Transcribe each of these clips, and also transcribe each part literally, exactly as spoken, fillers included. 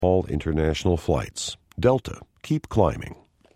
all international flights. Delta, keep climbing.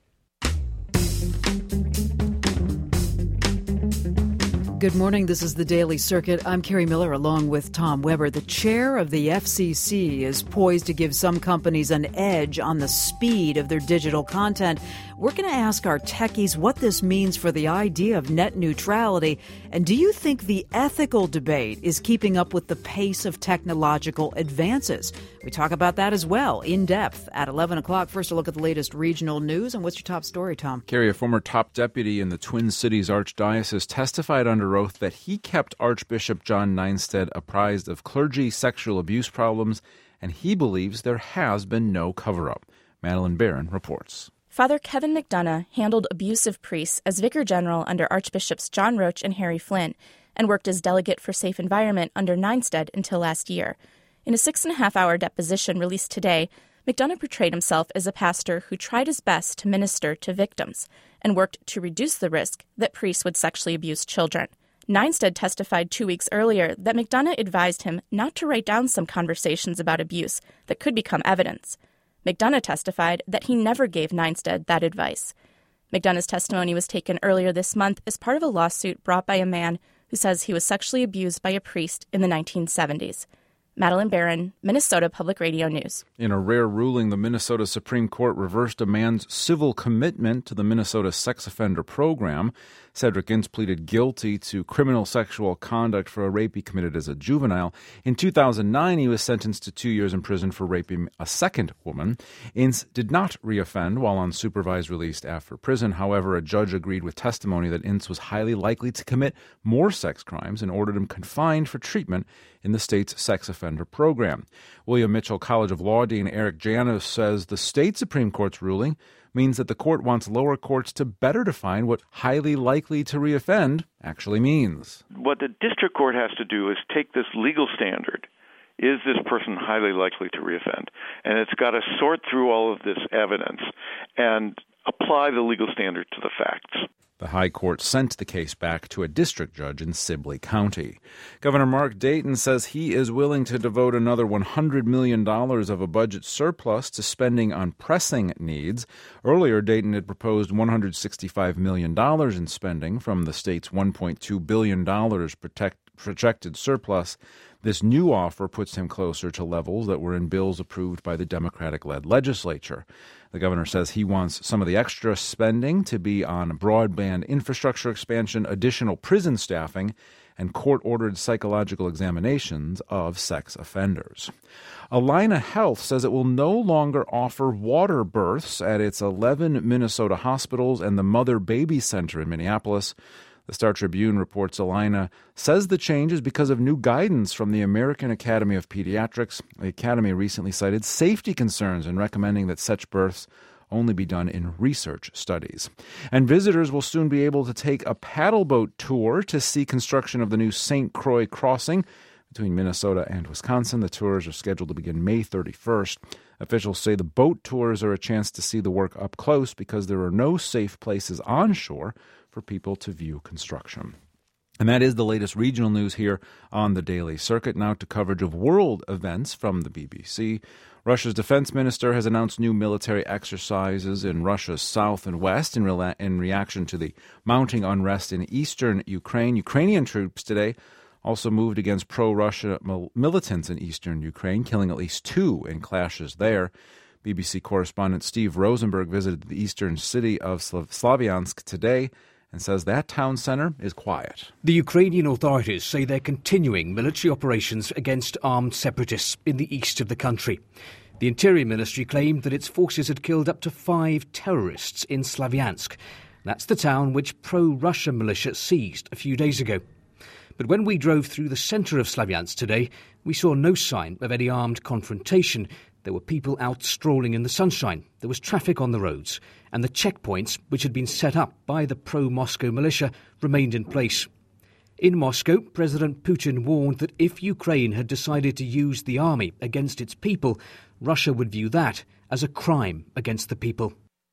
Good morning. This is the Daily Circuit. I'm Carrie Miller along with Tom Weber. The chair of the F C C is poised to give some companies an edge on the speed of their digital content. We're going to ask our techies what this means for the idea of net neutrality. And do you think the ethical debate is keeping up with the pace of technological advances? We talk about that as well, in depth, at eleven o'clock. First, a look at the latest regional news. And what's your top story, Tom? Carrie, a former top deputy in the Twin Cities Archdiocese testified under oath that he kept Archbishop John Nienstedt apprised of clergy sexual abuse problems, and he believes there has been no cover-up. Madeline Barron reports. Father Kevin McDonough handled abusive priests as Vicar General under Archbishops John Roach and Harry Flynn, and worked as delegate for Safe Environment under Nienstedt until last year. In a six-and-a-half-hour deposition released today, McDonough portrayed himself as a pastor who tried his best to minister to victims and worked to reduce the risk that priests would sexually abuse children. Nienstedt testified two weeks earlier that McDonough advised him not to write down some conversations about abuse that could become evidence. McDonough testified that he never gave Nienstedt that advice. McDonough's testimony was taken earlier this month as part of a lawsuit brought by a man who says he was sexually abused by a priest in the nineteen seventies. Madeline Barron, Minnesota Public Radio News. In a rare ruling, the Minnesota Supreme Court reversed a man's civil commitment to the Minnesota sex offender program. Cedric Ince pleaded guilty to criminal sexual conduct for a rape he committed as a juvenile. In two thousand nine, he was sentenced to two years in prison for raping a second woman. Ince did not reoffend while on supervised release after prison. However, a judge agreed with testimony that Ince was highly likely to commit more sex crimes and ordered him confined for treatment in the state's sex offender program. William Mitchell College of Law Dean Eric Janos says the state Supreme Court's ruling means that the court wants lower courts to better define what highly likely to reoffend actually means. What the district court has to do is take this legal standard. Is this person highly likely to reoffend? And it's got to sort through all of this evidence and apply the legal standard to the facts. The High Court sent the case back to a district judge in Sibley County. Governor Mark Dayton says he is willing to devote another one hundred million dollars of a budget surplus to spending on pressing needs. Earlier, Dayton had proposed one hundred sixty-five million dollars in spending from the state's one point two billion dollars protect, projected surplus. This new offer puts him closer to levels that were in bills approved by the Democratic-led legislature. The governor says he wants some of the extra spending to be on broadband infrastructure expansion, additional prison staffing, and court-ordered psychological examinations of sex offenders. Allina Health says it will no longer offer water births at its eleven Minnesota hospitals and the Mother-Baby Center in Minneapolis. The Star Tribune reports Allina says the change is because of new guidance from the American Academy of Pediatrics. The Academy recently cited safety concerns in recommending that such births only be done in research studies. And visitors will soon be able to take a paddle boat tour to see construction of the new Saint Croix crossing between Minnesota and Wisconsin. The tours are scheduled to begin May thirty-first. Officials say the boat tours are a chance to see the work up close because there are no safe places on shore for people to view construction. And that is the latest regional news here on the Daily Circuit. Now to coverage of world events from the B B C. Russia's defense minister has announced new military exercises in Russia's south and west in, re- in reaction to the mounting unrest in eastern Ukraine. Ukrainian troops today also moved against pro-Russia mil- militants in eastern Ukraine, killing at least two in clashes there. B B C correspondent Steve Rosenberg visited the eastern city of Slav- Slavyansk today and says that town centre is quiet. The Ukrainian authorities say they're continuing military operations against armed separatists in the east of the country. The Interior Ministry claimed that its forces had killed up to five terrorists in Slavyansk. That's the town which pro-Russia militia seized a few days ago. But when we drove through the centre of Slavyansk today, we saw no sign of any armed confrontation. There were people out strolling in the sunshine. There was traffic on the roads. And the checkpoints, which had been set up by the pro-Moscow militia, remained in place. In Moscow, President Putin warned that if Ukraine had decided to use the army against its people, Russia would view that as a crime against the people.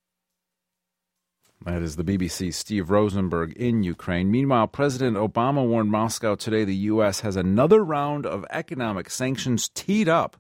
That is the B B C's Steve Rosenberg in Ukraine. Meanwhile, President Obama warned Moscow today the U S has another round of economic sanctions teed up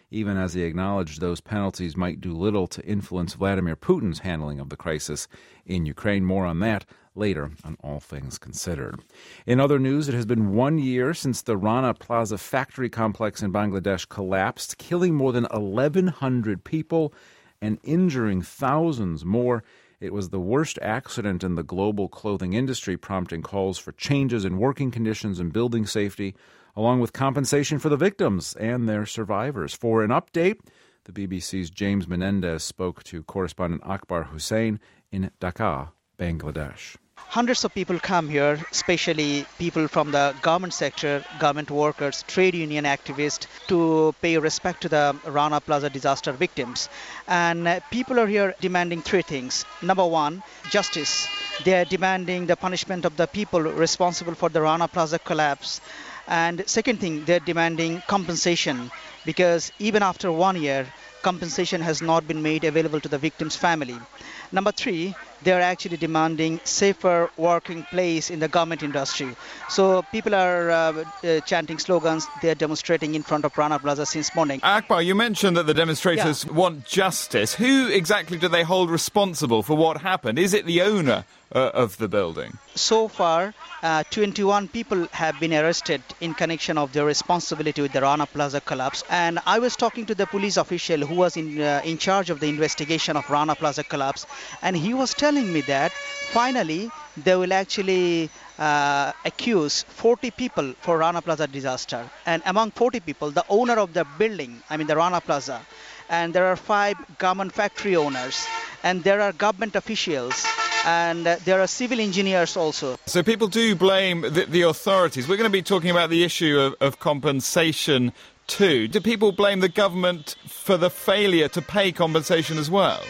even as he acknowledged those penalties might do little to influence Vladimir Putin's handling of the crisis in Ukraine. More on that later on All Things Considered. In other news, it has been one year since the Rana Plaza factory complex in Bangladesh collapsed, killing more than eleven hundred people and injuring thousands more. It was the worst accident in the global clothing industry, prompting calls for changes in working conditions and building safety, along with compensation for the victims and their survivors. For an update, the B B C's James Menendez spoke to correspondent Akbar Hussain in Dhaka, Bangladesh. Hundreds of people come here, especially people from the government sector, government workers, trade union activists, to pay respect to the Rana Plaza disaster victims. And uh, people are here demanding three things. Number one, justice. They are demanding the punishment of the people responsible for the Rana Plaza collapse. And second thing, they're demanding compensation, because even after one year, compensation has not been made available to the victim's family. Number three, they're actually demanding safer working place in the garment industry. So people are uh, uh, chanting slogans. They're demonstrating in front of Rana Plaza since morning. Akbar, you mentioned that the demonstrators yeah. want justice. Who exactly do they hold responsible for what happened? Is it the owner uh, of the building? So far, uh, twenty-one people have been arrested in connection of their responsibility with the Rana Plaza collapse. And I was talking to the police official who was in uh, in charge of the investigation of Rana Plaza collapse, and he was telling me that finally they will actually uh, accuse forty people for Rana Plaza disaster. And among forty people, the owner of the building, I mean the Rana Plaza, and there are five garment factory owners, and there are government officials, and uh, there are civil engineers also. So people do blame the, the authorities. We're going to be talking about the issue of, of compensation too. Do people blame the government for the failure to pay compensation as well?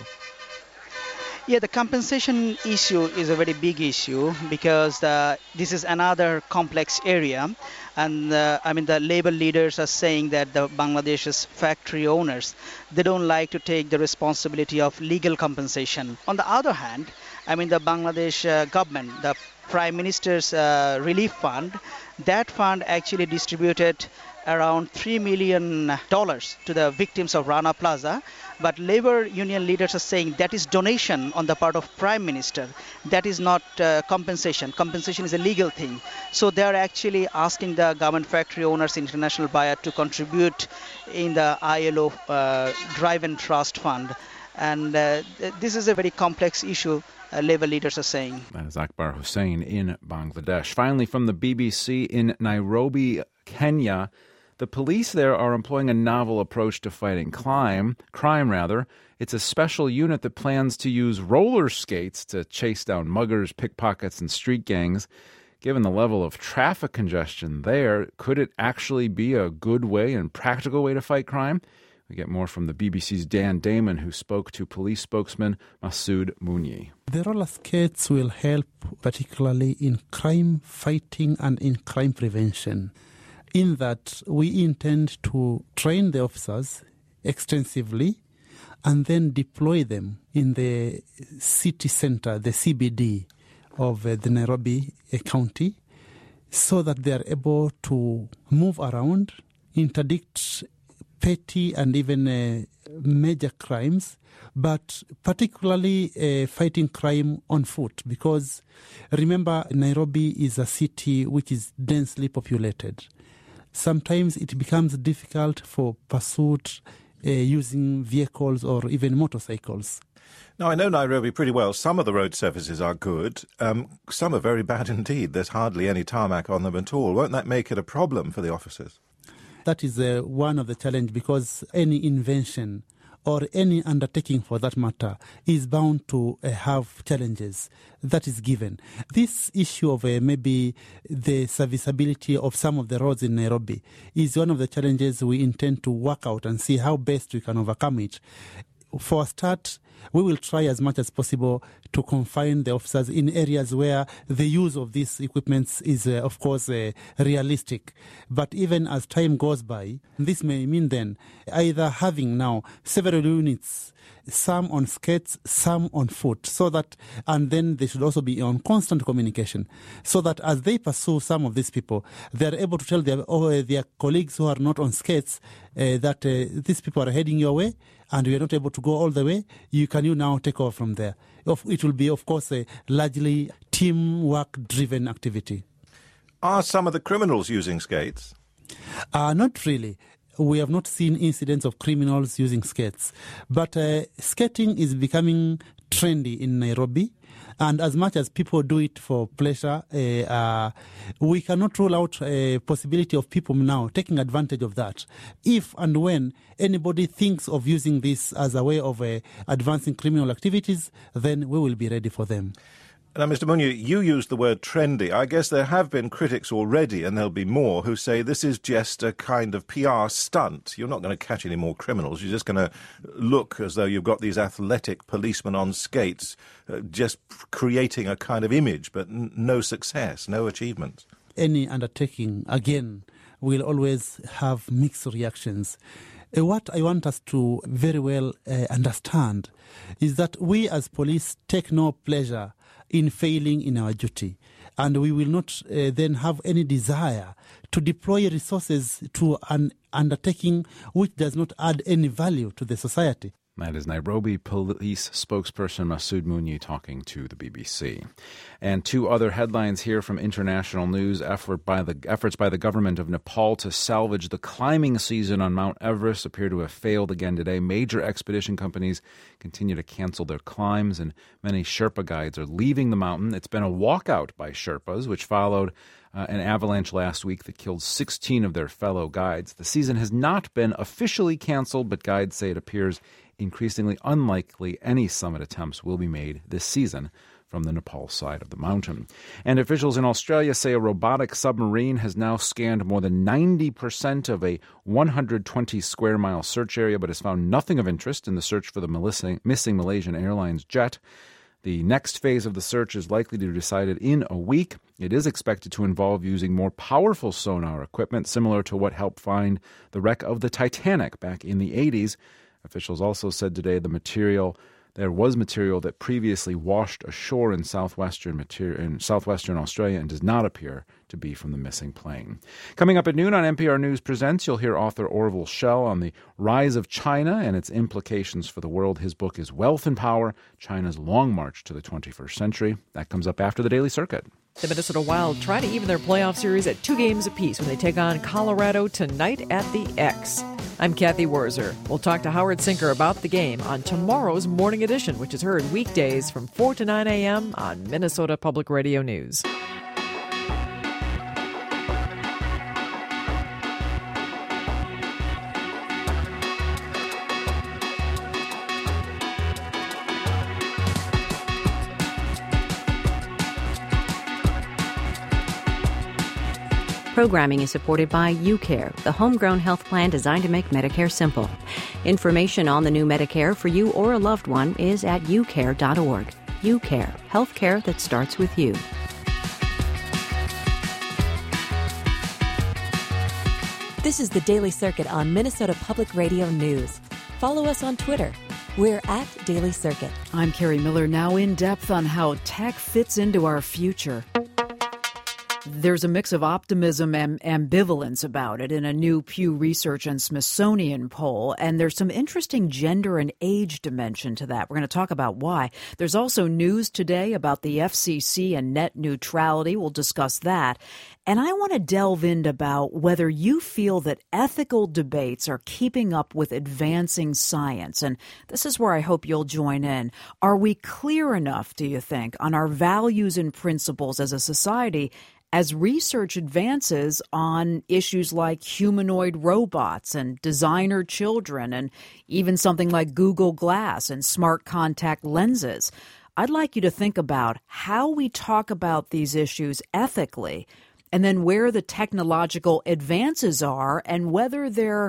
Yeah, the compensation issue is a very big issue, because uh, this is another complex area. And uh, I mean, the labor leaders are saying that the Bangladesh's factory owners, they don't like to take the responsibility of legal compensation. On the other hand, I mean, the Bangladesh uh, government, the Prime Minister's uh, Relief Fund, that fund actually distributed around three million dollars to the victims of Rana Plaza. But labor union leaders are saying that is donation on the part of Prime Minister. That is not uh, compensation. Compensation is a legal thing. So they are actually asking the Garment Factory Owners International Buyer to contribute in the I L O uh, Drive and Trust Fund. And uh, this is a very complex issue, uh, labor leaders are saying. That is Akbar Hussain in Bangladesh. Finally, from the B B C in Nairobi, Kenya, the police there are employing a novel approach to fighting crime. Crime, rather. It's a special unit that plans to use roller skates to chase down muggers, pickpockets, and street gangs. Given the level of traffic congestion there, could it actually be a good way and practical way to fight crime? We get more from the B B C's Dan Damon, who spoke to police spokesman Masood Munyi. The roller skates will help particularly in crime fighting and in crime prevention, in that we intend to train the officers extensively and then deploy them in the city center, the C B D of uh, the Nairobi uh, County, so that they are able to move around, interdict petty and even uh, major crimes, but particularly uh, fighting crime on foot, because remember, Nairobi is a city which is densely populated. Sometimes it becomes difficult for pursuit uh, using vehicles or even motorcycles. Now, I know Nairobi pretty well. Some of the road surfaces are good. Um, some are very bad indeed. There's hardly any tarmac on them at all. Won't that make it a problem for the officers? That is uh, one of the challenges, because any invention or any undertaking for that matter is bound to uh, have challenges. That is given. This issue of uh, maybe the serviceability of some of the roads in Nairobi is one of the challenges we intend to work out and see how best we can overcome it. For a start, we will try as much as possible to confine the officers in areas where the use of these equipments is, uh, of course, uh, realistic. But even as time goes by, this may mean then either having now several units some on skates, some on foot, so that, and then they should also be on constant communication, so that as they pursue some of these people, they are able to tell their, oh, their colleagues who are not on skates uh, that uh, these people are heading your way, and we are not able to go all the way. You can you now take over from there. It will be, of course, a largely teamwork-driven activity. Are some of the criminals using skates? Uh, not really. We have not seen incidents of criminals using skates. But uh, skating is becoming trendy in Nairobi. And as much as people do it for pleasure, uh, uh, we cannot rule out a possibility of people now taking advantage of that. If and when anybody thinks of using this as a way of uh, advancing criminal activities, then we will be ready for them. Now, Mister Munyu, you used the word trendy. I guess there have been critics already, and there'll be more, who say this is just a kind of P R stunt. You're not going to catch any more criminals. You're just going to look as though you've got these athletic policemen on skates, uh, just creating a kind of image, but n- no success, no achievements. Any undertaking, again, will always have mixed reactions. Uh, what I want us to very well uh, understand is that we as police take no pleasure in failing in our duty. And we will not uh, then have any desire to deploy resources to an undertaking which does not add any value to the society. That is Nairobi Police spokesperson Masood Munyu talking to the B B C. And two other headlines here from international news. Effort by the, efforts by the government of Nepal to salvage the climbing season on Mount Everest appear to have failed again today. Major expedition companies continue to cancel their climbs, and many Sherpa guides are leaving the mountain. It's been a walkout by Sherpas, which followed Uh, an avalanche last week that killed sixteen of their fellow guides. The season has not been officially canceled, but guides say it appears increasingly unlikely any summit attempts will be made this season from the Nepal side of the mountain. And officials in Australia say a robotic submarine has now scanned more than ninety percent of a one hundred twenty square mile search area, but has found nothing of interest in the search for the missing Malaysian Airlines jet. The next phase of the search is likely to be decided in a week. It is expected to involve using more powerful sonar equipment, similar to what helped find the wreck of the Titanic back in the eighties. Officials also said today the material there was material that previously washed ashore in southwestern material, in southwestern Australia and does not appear to be from the missing plane. Coming up at noon on N P R News Presents, you'll hear author Orville Schell on the rise of China and its implications for the world. His book is Wealth and Power, China's Long March to the twenty-first Century. That comes up after the Daily Circuit. The Minnesota Wild try to even their playoff series at two games apiece when they take on Colorado tonight at the X. I'm Kathy Werzer. We'll talk to Howard Sinker about the game on tomorrow's Morning Edition, which is heard weekdays from four to nine a.m. on Minnesota Public Radio News. Programming is supported by UCare, the homegrown health plan designed to make Medicare simple. Information on the new Medicare for you or a loved one is at u care dot org. UCare, healthcare that starts with you. This is the Daily Circuit on Minnesota Public Radio News. Follow us on Twitter. We're at Daily Circuit. I'm Carrie Miller, now in depth on how tech fits into our future. There's a mix of optimism and ambivalence about it in a new Pew Research and Smithsonian poll, and there's some interesting gender and age dimension to that. We're going to talk about why. There's also news today about the F C C and net neutrality. We'll discuss that. And I want to delve into about whether you feel that ethical debates are keeping up with advancing science. And this is where I hope you'll join in. Are we clear enough, do you think, on our values and principles as a society as research advances on issues like humanoid robots and designer children and even something like Google Glass and smart contact lenses? I'd like you to think about how we talk about these issues ethically, and then where the technological advances are and whether they're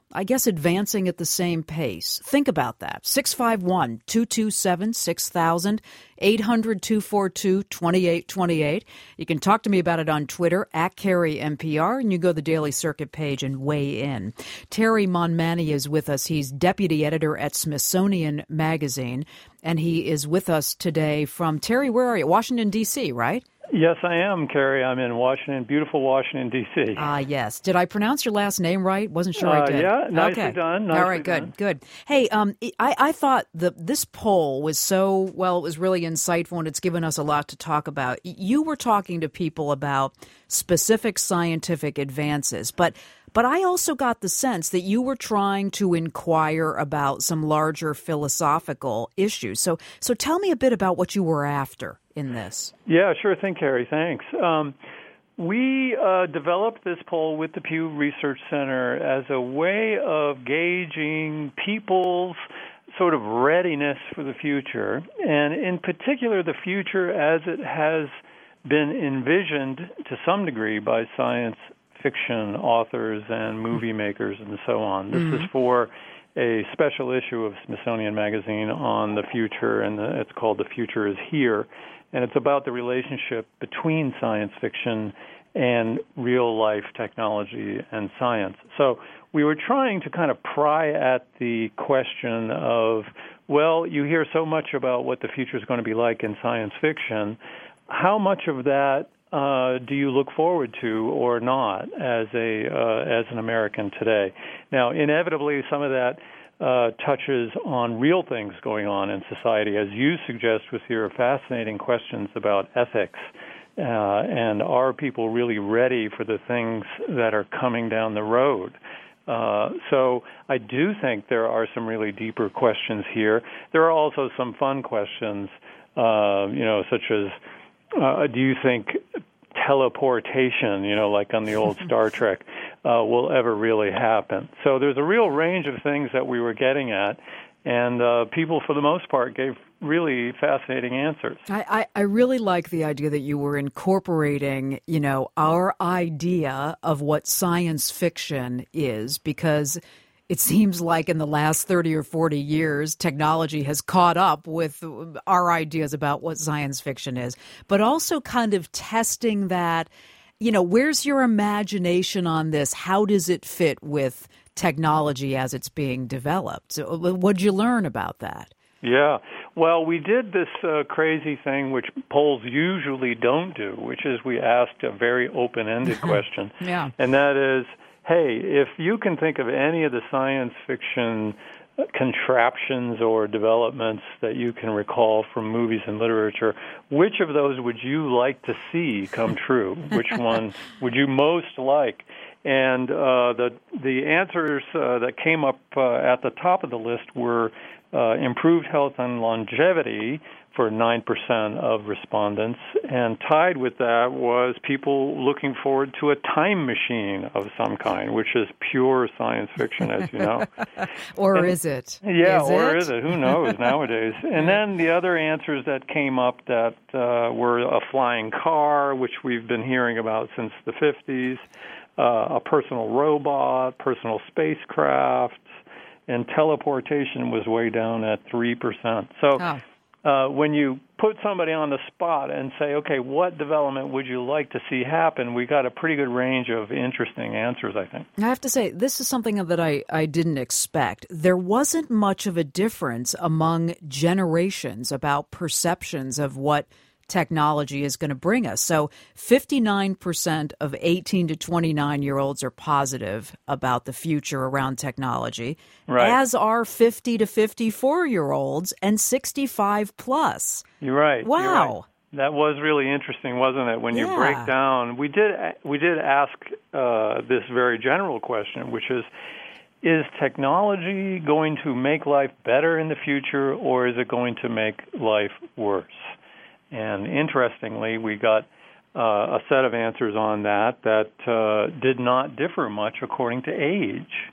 I guess, advancing at the same pace. Think about that. six five one, two two seven, six thousand, eight hundred, two four two, two eight two eight. You can talk to me about it on Twitter, at Carrie N P R, and you go to the Daily Circuit page and weigh in. Terry Monmani is with us. He's deputy editor at Smithsonian Magazine, and he is with us today from, Terry, where are you? Washington, D C, right? Yes, I am, Carrie. I'm in Washington, beautiful Washington, D C Ah, uh, yes. Did I pronounce your last name right? Wasn't sure uh, I did. Yeah, nicely okay. done. Nicely All right, good, done. good. Hey, um, I, I thought the, this poll was so, well, it was really insightful, and it's given us a lot to talk about. You were talking to people about specific scientific advances, but But I also got the sense that you were trying to inquire about some larger philosophical issues. So, so tell me a bit about what you were after in this. Yeah, sure thing, Carrie. Thanks. Um, we uh, developed this poll with the Pew Research Center as a way of gauging people's sort of readiness for the future, and in particular the future as it has been envisioned to some degree by science fiction authors and movie makers and so on. This mm-hmm. is for a special issue of Smithsonian Magazine on the future, and the, it's called The Future is Here, and it's about the relationship between science fiction and real-life technology and science. So we were trying to kind of pry at the question of, well, you hear so much about what the future is going to be like in science fiction. How much of that Uh, do you look forward to or not as a uh, as an American today? Now, inevitably, some of that uh, touches on real things going on in society, as you suggest with your fascinating questions about ethics. Uh, and are people really ready for the things that are coming down the road? Uh, so I do think there are some really deeper questions here. There are also some fun questions, uh, you know, such as, Uh, do you think teleportation, you know, like on the old Star Trek, uh, will ever really happen? So there's a real range of things that we were getting at, and uh, people, for the most part, gave really fascinating answers. I, I, I really like the idea that you were incorporating, you know, our idea of what science fiction is, because it seems like in the last thirty or forty years, technology has caught up with our ideas about what science fiction is, but also kind of testing that, you know, where's your imagination on this? How does it fit with technology as it's being developed? So what'd you learn about that? Yeah. Well, we did this uh, crazy thing which polls usually don't do, which is we asked a very open-ended question. Yeah. And that is, hey, if you can think of any of the science fiction contraptions or developments that you can recall from movies and literature, which of those would you like to see come true? Which one would you most like? And uh, the the answers uh, that came up uh, at the top of the list were uh, improved health and longevity for nine percent of respondents, and tied with that was people looking forward to a time machine of some kind, which is pure science fiction, as you know. Or and, is it? Yeah, is or it? is it? Who knows nowadays? And then the other answers that came up that uh, were a flying car, which we've been hearing about since the fifties, uh, a personal robot, personal spacecraft, and teleportation was way down at three percent. So. Oh. Uh, when you put somebody on the spot and say, okay, what development would you like to see happen, we got a pretty good range of interesting answers, I think. I have to say, this is something that I, I didn't expect. There wasn't much of a difference among generations about perceptions of what technology is going to bring us. So fifty-nine percent of eighteen to twenty-nine-year-olds are positive about the future around technology, right. as are fifty to fifty-four-year-olds and sixty-five plus. You're right. Wow. You're right. That was really interesting, wasn't it? When you yeah. break down, we did we did ask uh, this very general question, which is, is technology going to make life better in the future, or is it going to make life worse? And interestingly, we got uh, a set of answers on that that uh, did not differ much according to age.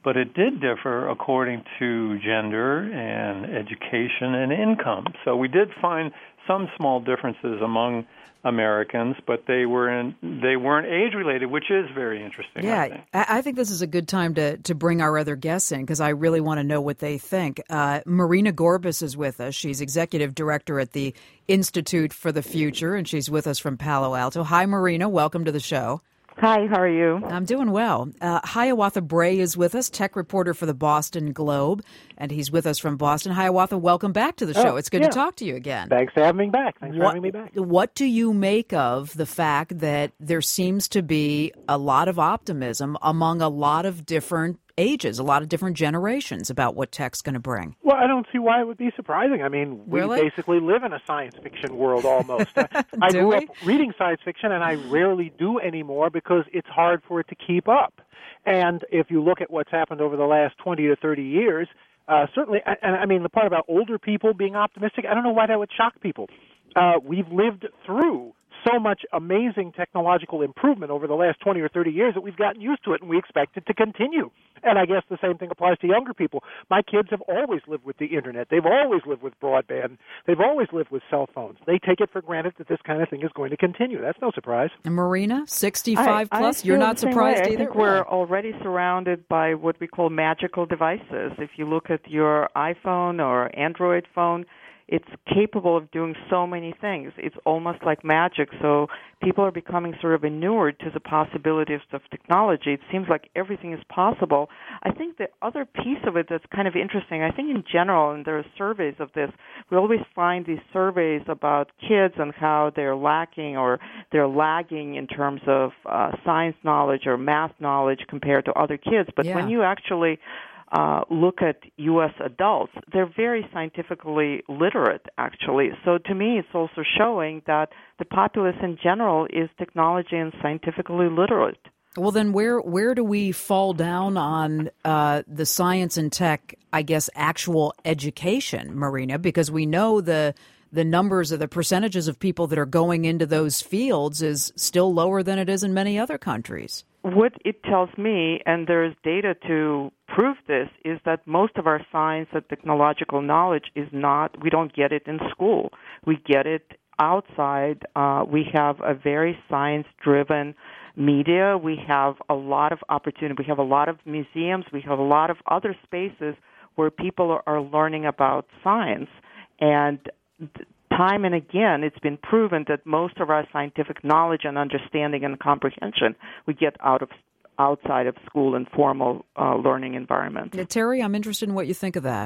but it did differ according to gender and education and income. So we did find some small differences among Americans, but they were in, they weren't age-related, which is very interesting. Yeah, I think. I think this is a good time to, to bring our other guests in because I really want to know what they think. Uh, Marina Gorbis is with us. She's executive director at the Institute for the Future, and she's with us from Palo Alto. Hi, Marina. Welcome to the show. Hi, how are you? I'm doing well. Uh, Hiawatha Bray is with us, tech reporter for the Boston Globe, and he's with us from Boston. Hiawatha, welcome back to the show. Oh, it's good yeah. to talk to you again. Thanks for having me back. Thanks what, for having me back. What do you make of the fact that there seems to be a lot of optimism among a lot of different ages, a lot of different generations about what tech's going to bring? Well, I don't see why it would be surprising. I mean, we really? basically live in a science fiction world almost. I, I grew we? up reading science fiction, and I rarely do anymore because it's hard for it to keep up. And if you look at what's happened over the last twenty to thirty years, uh, certainly, and I mean, the part about older people being optimistic, I don't know why that would shock people. Uh, we've lived through so much amazing technological improvement over the last twenty or thirty years that we've gotten used to it, and we expect it to continue. And I guess the same thing applies to younger people. My kids have always lived with the Internet. They've always lived with broadband. They've always lived with cell phones. They take it for granted that this kind of thing is going to continue. That's no surprise. And Marina, sixty-five I, plus, I you're feel not the same surprised way. either? I think we're already surrounded by what we call magical devices. If you look at your iPhone or Android phone, it's capable of doing so many things. It's almost like magic. So people are becoming sort of inured to the possibilities of technology. It seems like everything is possible. I think the other piece of it that's kind of interesting, I think in general, and there are surveys of this, we always find these surveys about kids and how they're lacking or they're lagging in terms of uh, science knowledge or math knowledge compared to other kids. But Yeah. when you actually Uh, look at U S adults, they're very scientifically literate, actually. So to me, it's also showing that the populace in general is technology and scientifically literate. Well, then where where do we fall down on uh, the science and tech, I guess, actual education, Marina? Because we know the the numbers or the percentages of people that are going into those fields is still lower than it is in many other countries. What it tells me, and there's data to prove this, is that most of our science and technological knowledge is not, we don't get it in school. We get it outside. Uh, we have a very science-driven media. We have a lot of opportunity. We have a lot of museums. We have a lot of other spaces where people are, are learning about science. And th- time and again, it's been proven that most of our scientific knowledge and understanding and comprehension we get out of outside of school and formal uh, learning environments. Yeah, Terry, I'm interested in what you think of that.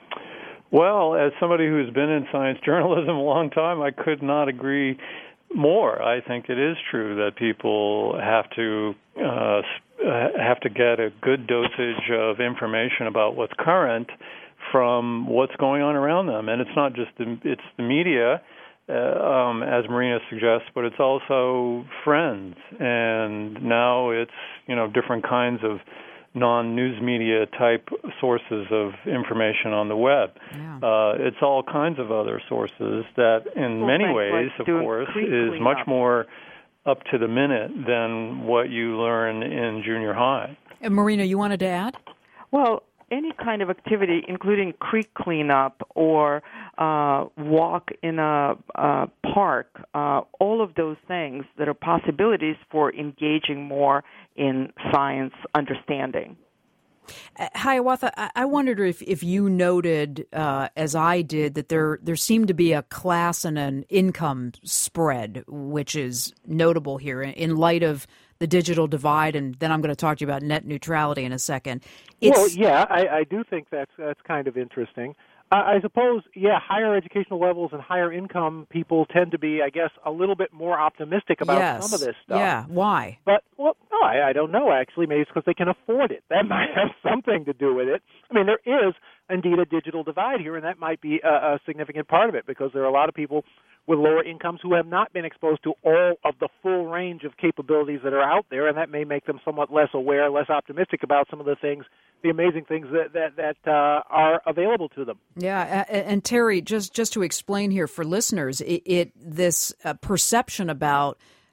Well, as somebody who's been in science journalism a long time, I could not agree more. I think it is true that people have to uh, have to get a good dosage of information about what's current from what's going on around them. And it's not just the, it's the media, uh, um, as Marina suggests, but it's also friends. And now it's, you know, different kinds of non-news media type sources of information on the web. Yeah. Uh, it's all kinds of other sources that in well, many ways, like of course, is much up. more up to the minute than what you learn in junior high. And Marina, you wanted to add? Well, any kind of activity, including creek cleanup or uh, walk in a, a park, uh, all of those things that are possibilities for engaging more in science understanding. Uh, Hiawatha, I, I wondered if, if you noted, uh, as I did, that there there seemed to be a class and an income spread, which is notable here in, in light of the digital divide, and then I'm going to talk to you about net neutrality in a second. It's... Well, yeah, I, I do think that's that's kind of interesting. Uh, I suppose, yeah, higher educational levels and higher income people tend to be, I guess, a little bit more optimistic about yes. some of this stuff. Yeah, why? But, well, no, I, I don't know, actually. Maybe it's because they can afford it. That might have something to do with it. I mean, there is, indeed, a digital divide here, and that might be a, a significant part of it, because there are a lot of people with lower incomes who have not been exposed to all of the full range of capabilities that are out there, and that may make them somewhat less aware, less optimistic about some of the things, the amazing things that that, that uh, are available to them. Yeah, and, and Terry, just just to explain here for listeners, it, it this uh, perception about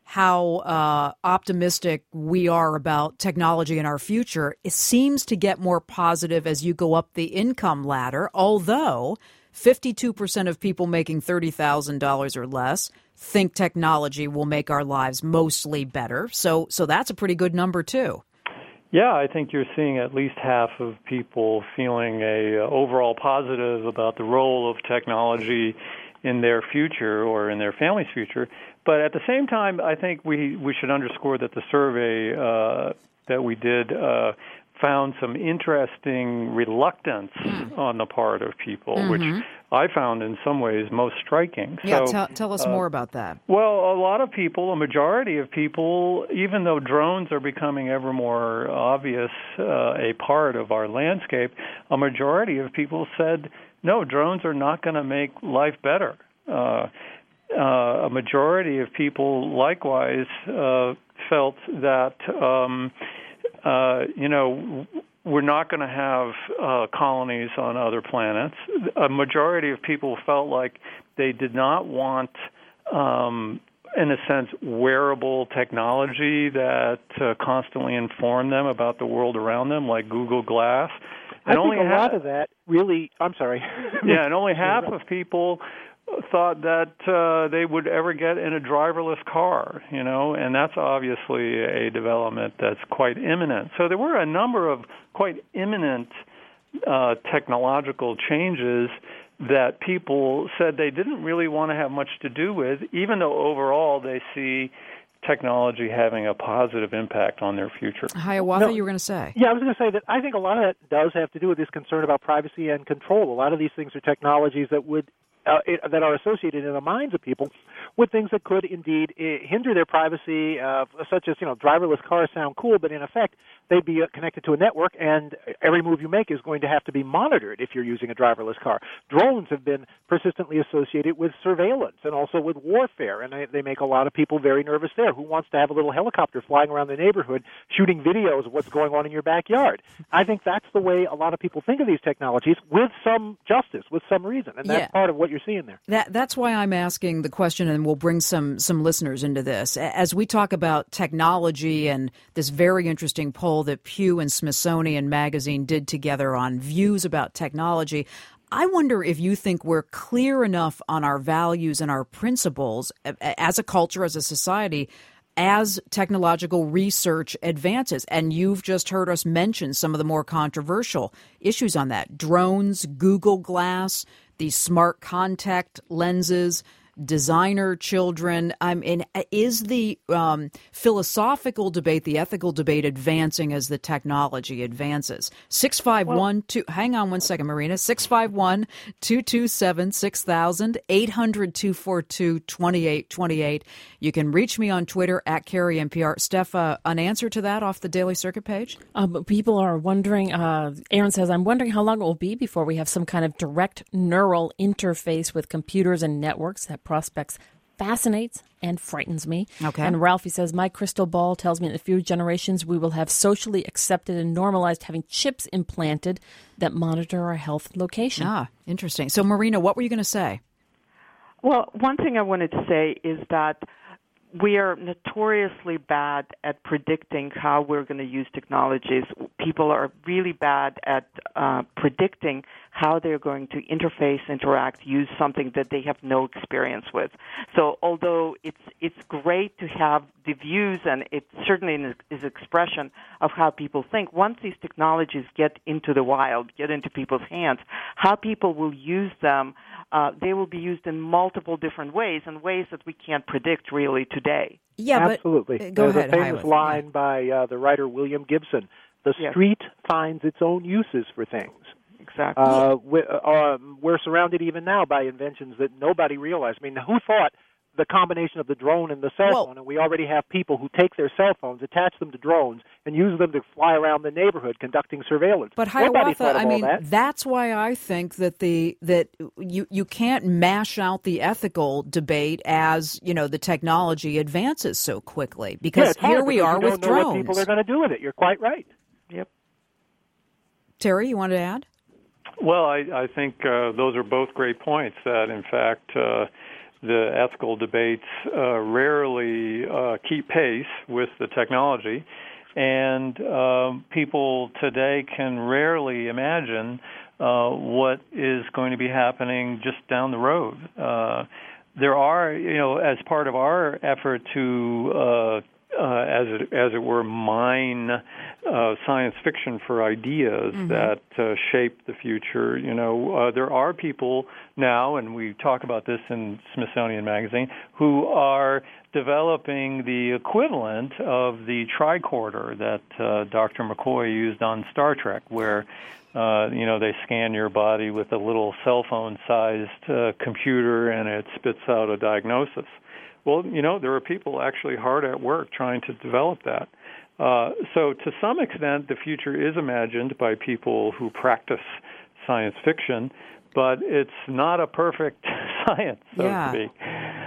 how uh, optimistic we are about technology in our future, it seems to get more positive as you go up the income ladder, although fifty-two percent of people making thirty thousand dollars or less think technology will make our lives mostly better. So, so that's a pretty good number, too. Yeah, I think you're seeing at least half of people feeling a uh, overall positive about the role of technology in their future or in their family's future. But at the same time, I think we, we should underscore that the survey uh, that we did uh, found some interesting reluctance mm. on the part of people, mm-hmm. which I found in some ways most striking. Yeah, so, tell, tell us uh, more about that. Well, a lot of people, a majority of people, even though drones are becoming ever more obvious uh, a part of our landscape, a majority of people said, no, drones are not going to make life better. Uh, uh, a majority of people likewise uh, felt that um, Uh, you know, we're not going to have uh, colonies on other planets. A majority of people felt like they did not want, um, in a sense, wearable technology that uh, constantly informed them about the world around them, like Google Glass. And I only think a half, lot of that really, I'm sorry. yeah, and only half of people thought that uh, they would ever get in a driverless car, you know, and that's obviously a development that's quite imminent. So there were a number of quite imminent uh, technological changes that people said they didn't really want to have much to do with, even though overall they see technology having a positive impact on their future. Hiawatha, no, you were going to say? Yeah, I was going to say that I think a lot of that does have to do with this concern about privacy and control. A lot of these things are technologies that would Uh, it, that are associated in the minds of people with things that could indeed uh, hinder their privacy, uh, such as, you know, driverless cars sound cool, but in effect they'd be uh, connected to a network, and every move you make is going to have to be monitored if you're using a driverless car. Drones have been persistently associated with surveillance and also with warfare, and they, they make a lot of people very nervous there. Who wants to have a little helicopter flying around the neighborhood shooting videos of what's going on in your backyard? I think that's the way a lot of people think of these technologies, with some justice, with some reason, and that's yeah. part of what you're seeing there. That, that's why I'm asking the question, and we'll bring some, some listeners into this. As we talk about technology and this very interesting poll that Pew and Smithsonian Magazine did together on views about technology, I wonder if you think we're clear enough on our values and our principles as a culture, as a society, as technological research advances. And you've just heard us mention some of the more controversial issues on that. Drones, Google Glass, these smart contact lenses, designer children. I mean, is the um, philosophical debate, the ethical debate, advancing as the technology advances? six five one two well, hang on one second, Marina. six five one, two two seven, six thousand, eight hundred, two four two, two eight two eight. You can reach me on Twitter at Carrie N P R. Steph, uh, an answer to that off the Daily Circuit page? Um, people are wondering, uh, Aaron says, I'm wondering how long it will be before we have some kind of direct neural interface with computers and networks. That prospects fascinates and frightens me. Okay. And Ralphie says, my crystal ball tells me in a few generations we will have socially accepted and normalized having chips implanted that monitor our health location. Ah, interesting. So, Marina, what were you going to say? Well, one thing I wanted to say is that we are notoriously bad at predicting how we're going to use technologies. People are really bad at uh, predicting how they're going to interface, interact, use something that they have no experience with. So although it's it's great to have the views, and it certainly is expression of how people think, once these technologies get into the wild, get into people's hands, how people will use them, uh, they will be used in multiple different ways, and ways that we can't predict really today. Yeah, absolutely. But, uh, go There's ahead, a famous Highway. line yeah. by uh, the writer William Gibson: "The yes. street finds its own uses for things." Exactly. Uh, we, uh, we're surrounded even now by inventions that nobody realized. I mean, who thought the combination of the drone and the cell well, phone? And we already have people who take their cell phones, attach them to drones, and use them to fly around the neighborhood conducting surveillance. But Nobody thought Hiawatha, of I mean, all that. that's why I think that the that you you can't mash out the ethical debate as, you know, the technology advances so quickly, because yeah, here we because are you with don't know drones. What people are going to do with it. You're quite right. Yep. Terry, you wanted to add? Well, I, I think uh, those are both great points, that, in fact, uh, the ethical debates uh, rarely uh, keep pace with the technology, and um, people today can rarely imagine uh, what is going to be happening just down the road. Uh, there are, you know, as part of our effort to uh, Uh, as it as it were, mine uh, science fiction for ideas mm-hmm. that uh, shape the future. You know, uh, there are people now, and we talk about this in Smithsonian Magazine, who are developing the equivalent of the tricorder that uh, Doctor McCoy used on Star Trek, where uh, you know they scan your body with a little cell phone-sized uh, computer, and it spits out a diagnosis. Well, you know, there are people actually hard at work trying to develop that. Uh, so to some extent, the future is imagined by people who practice science fiction, but it's not a perfect science, so yeah. to speak.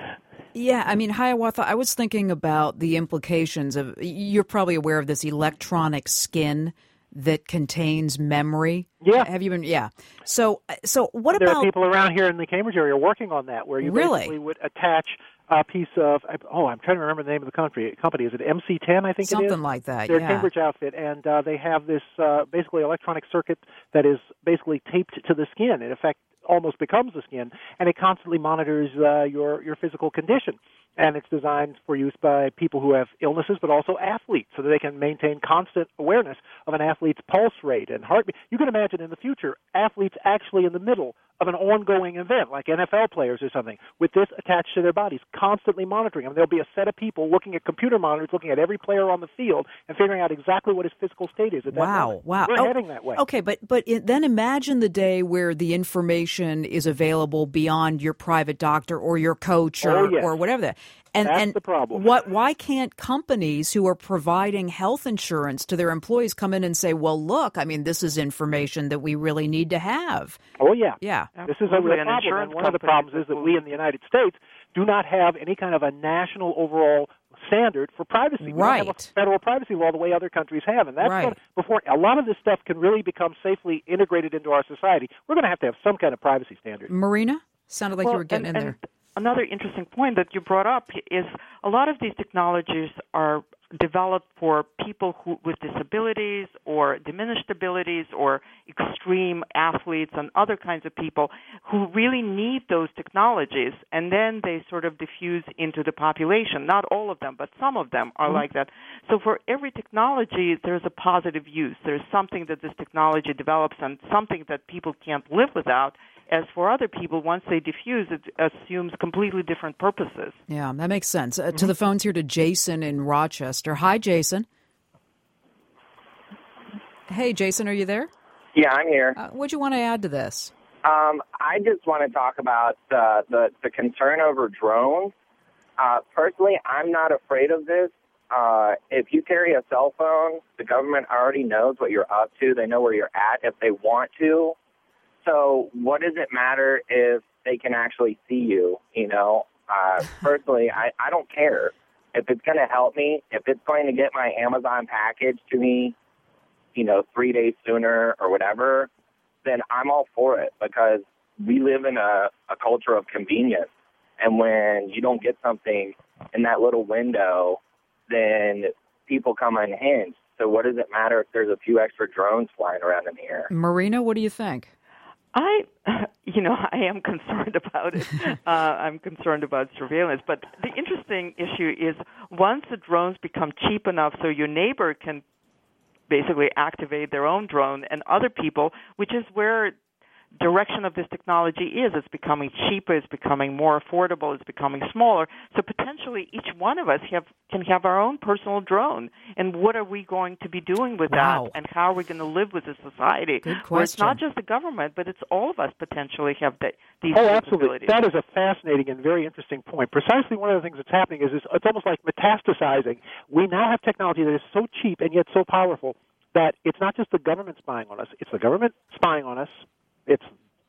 Yeah, I mean, Hiawatha, I was thinking about the implications of, you're probably aware of this electronic skin that contains memory. Yeah. Have you been, yeah. So, so what there about... There are people around here in the Cambridge area working on that, where you really? basically would attach a piece of, oh, I'm trying to remember the name of the country, company. Is it M C ten, I think Something it is? Something like that, They're yeah. a Cambridge outfit, and uh, they have this uh, basically electronic circuit that is basically taped to the skin. In effect, almost becomes the skin, and it constantly monitors uh, your, your physical condition. And it's designed for use by people who have illnesses, but also athletes, so that they can maintain constant awareness of an athlete's pulse rate and heartbeat. You can imagine in the future athletes actually in the middle of an ongoing event, like N F L players or something, with this attached to their bodies, constantly monitoring them. There'll be a set of people looking at computer monitors, looking at every player on the field, and figuring out exactly what his physical state is at that wow, moment. Wow, We're wow. heading that way. Okay, but, but it, then imagine the day where the information is available beyond your private doctor or your coach or, oh, yes. or whatever that. And, That's and the problem. What, why can't companies who are providing health insurance to their employees come in and say, well, look, I mean, this is information that we really need to have? Oh, yeah. Yeah. This is a real problem. And one of the problems is that we in the United States do not have any kind of a national overall standard for privacy. We right. don't have a federal privacy law the way other countries have. And that's right. what, before a lot of this stuff can really become safely integrated into our society, we're going to have to have some kind of privacy standard. Marina? Sounded like well, you were getting and, in and there. Another interesting point that you brought up is a lot of these technologies are developed for people who, with disabilities or diminished abilities or extreme athletes and other kinds of people who really need those technologies, and then they sort of diffuse into the population. Not all of them, but some of them are mm-hmm. like that. So for every technology, there's a positive use. There's something that this technology develops and something that people can't live without. As for other people, once they diffuse, it assumes completely different purposes. Yeah, that makes sense. Uh, mm-hmm. To the phones here to Jason in Rochester. Hi, Jason. Hey, Jason, are you there? Yeah, I'm here. Uh, what do you want to add to this? Um, I just want to talk about uh, the, the concern over drones. Uh, personally, I'm not afraid of this. Uh, if you carry a cell phone, the government already knows what you're up to. They know where you're at if they want to. So what does it matter if they can actually see you, you know? Uh, personally, I, I don't care. If it's going to help me, if it's going to get my Amazon package to me, you know, three days sooner or whatever, then I'm all for it because we live in a, a culture of convenience. And when you don't get something in that little window, then people come unhinged. So what does it matter if there's a few extra drones flying around in the air? Marina, what do you think? I, you know, I am concerned about it. uh, I'm concerned about surveillance. But the interesting issue is once the drones become cheap enough so your neighbor can basically activate their own drone and other people, which is where direction of this technology is. It's becoming cheaper, it's becoming more affordable, it's becoming smaller. So potentially each one of us have, can have our own personal drone. And what are we going to be doing with wow. that? And how are we going to live with this society? Good question. Where it's not just the government, but it's all of us potentially have the, these Oh, absolutely. capabilities. That is a fascinating and very interesting point. Precisely one of the things that's happening is it's, it's almost like metastasizing. We now have technology that is so cheap and yet so powerful that it's not just the government spying on us. It's the government spying on us. It's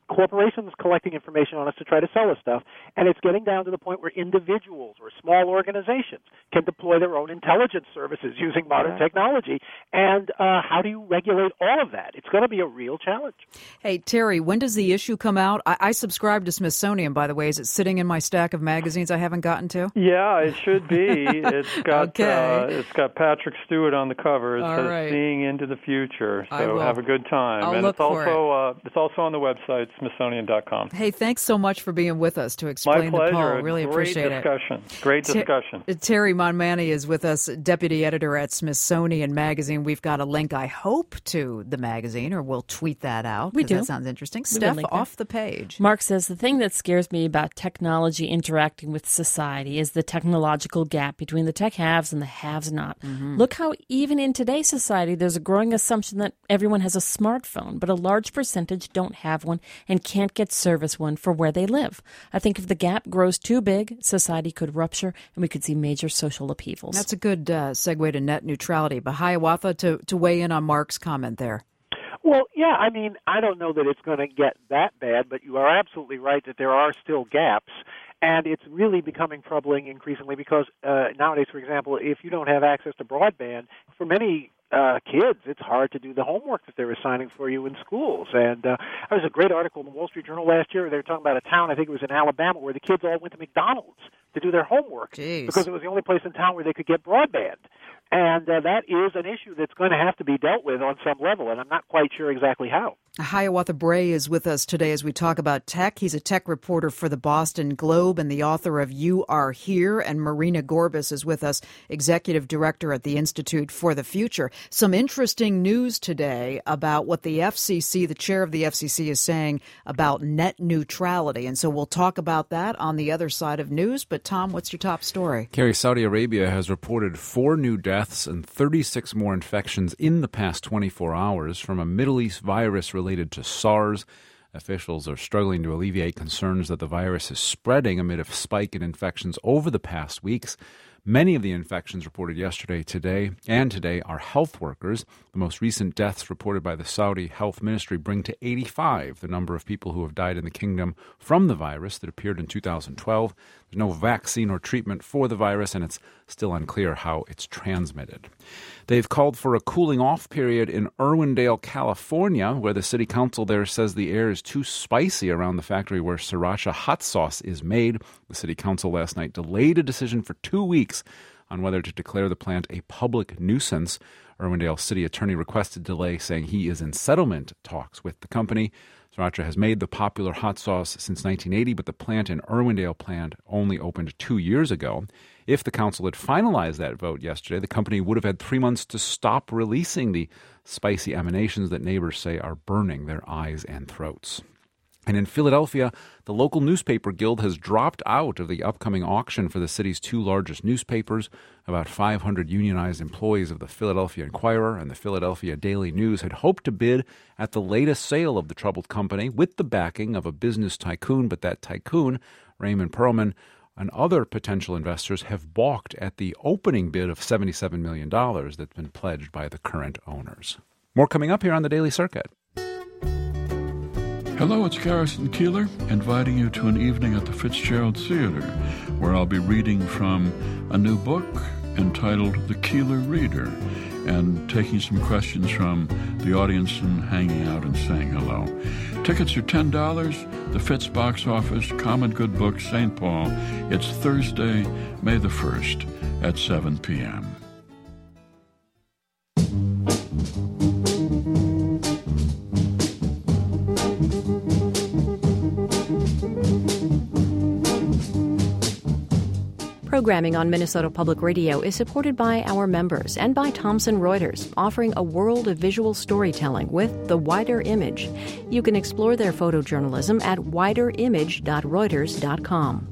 corporations collecting information on us to try to sell us stuff, and it's getting down to the point where individuals or small organizations can deploy their own intelligence services using modern right. technology. And uh, how do you regulate all of that? It's going to be a real challenge. Hey, Terry, when does the issue come out? I, I subscribe to Smithsonian, by the way. Is it sitting in my stack of magazines I haven't gotten to? Yeah, it should be. It's got okay. uh, it's got Patrick Stewart on the cover. It all says right. "Seeing into the Future." So have a good time. I'll and look it's also for it. Uh, it's also on the website Smithsonian dot com. Hey, thanks so much for being with us to explain My pleasure. the poll. Really Great appreciate discussion. it. Great discussion. Ter- Terry Monmani is with us, deputy editor at Smithsonian Magazine. We've got a link, I hope, to the magazine, or we'll tweet that out. We do. That sounds interesting. We Steph, off the page. Mark says, the thing that scares me about technology interacting with society is the technological gap between the tech haves and the haves not. Mm-hmm. Look how even in today's society, there's a growing assumption that everyone has a smartphone, but a large percentage don't have one and can't get service one for where they live. I think if the gap grows too big, society could rupture and we could see major social upheavals. That's a good uh, segue to net neutrality. But Hiawatha, to, to weigh in on Mark's comment there. Well, yeah, I mean, I don't know that it's going to get that bad, but you are absolutely right that there are still gaps. And it's really becoming troubling increasingly because uh, nowadays, for example, if you don't have access to broadband, for many uh, kids, it's hard to do the homework that they're assigning for you in schools. And uh, there was a great article in the Wall Street Journal last year where they were talking about a town, I think it was in Alabama, where the kids all went to McDonald's to do their homework Jeez. because it was the only place in town where they could get broadband. And uh, that is an issue that's going to have to be dealt with on some level, and I'm not quite sure exactly how. Hiawatha Bray is with us today as we talk about tech. He's a tech reporter for the Boston Globe and the author of You Are Here. And Marina Gorbis is with us, executive director at the Institute for the Future. Some interesting news today about what the F C C, the chair of the F C C, is saying about net neutrality. And so we'll talk about that on the other side of news. But, Tom, what's your top story? Carrie, Saudi Arabia has reported four new deaths and thirty-six more infections in the past twenty-four hours from a Middle East virus related to SARS. Officials are struggling to alleviate concerns that the virus is spreading amid a spike in infections over the past weeks. Many of the infections reported yesterday, today, and today are health workers. The most recent deaths reported by the Saudi Health Ministry bring to eighty-five the number of people who have died in the kingdom from the virus that appeared in two thousand twelve. There's no vaccine or treatment for the virus, and it's still unclear how it's transmitted. They've called for a cooling off period in Irwindale, California, where the city council there says the air is too spicy around the factory where sriracha hot sauce is made. The city council last night delayed a decision for two weeks on whether to declare the plant a public nuisance. Irwindale city attorney requested delay, saying he is in settlement talks with the company. Sriracha has made the popular hot sauce since nineteen eighty, but the plant in Irwindale plant only opened two years ago. If the council had finalized that vote yesterday, the company would have had three months to stop releasing the spicy emanations that neighbors say are burning their eyes and throats. And in Philadelphia, the local newspaper guild has dropped out of the upcoming auction for the city's two largest newspapers. About five hundred unionized employees of the Philadelphia Inquirer and the Philadelphia Daily News had hoped to bid at the latest sale of the troubled company with the backing of a business tycoon, but that tycoon, Raymond Perlman, and other potential investors have balked at the opening bid of seventy-seven million dollars that's been pledged by the current owners. More coming up here on the Daily Circuit. Hello, it's Garrison Keillor, inviting you to an evening at the Fitzgerald Theater, where I'll be reading from a new book entitled The Keillor Reader, and taking some questions from the audience and hanging out and saying hello. Tickets are ten dollars, the Fitz box office, Common Good Books, Saint Paul. It's Thursday, May the first at seven p.m. Programming on Minnesota Public Radio is supported by our members and by Thomson Reuters, offering a world of visual storytelling with The Wider Image. You can explore their photojournalism at wider image dot reuters dot com.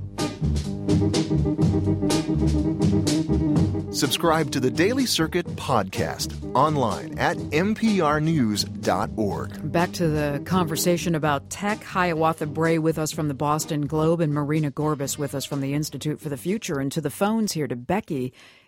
Subscribe to the Daily Circuit podcast online at n p r news dot org. Back to the conversation about tech. Hiawatha Bray with us from the Boston Globe and Marina Gorbis with us from the Institute for the Future. And to the phones here to Becky